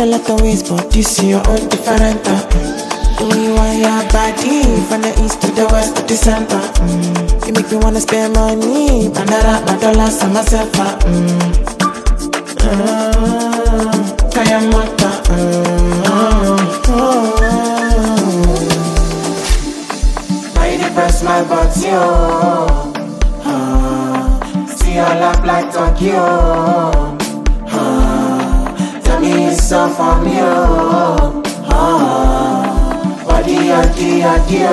a lot of ways, but this is your own different. The way you want your body, from the east to the west to the center. You make me wanna spend money, my dollars on myself. Kaya mata. I depress my body, see all up like Tokyo. Tell me it's so for me, body adi,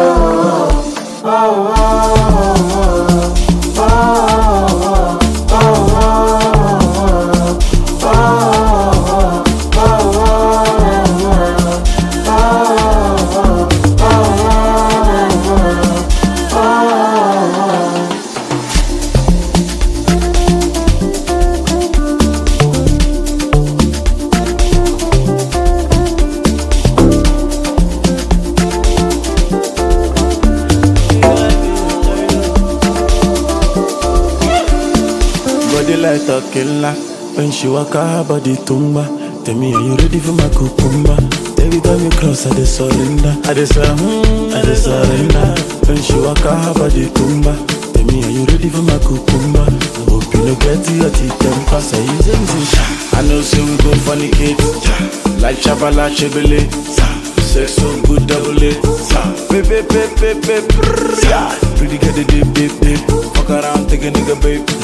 Body like a killer. When she walk her body tumba. Tell me, are you ready for my cucumber? Every time you cross, I just surrender. I just surrender. When she walk her body tumba. Tell me, are you ready for my cucumber? Hope you no get to your teeth and pass. I know so we go fornicate. Like Chabala Chebele. Sex so good double it. Baby, pretty get the deep. Fuck around, take a nigga, babe.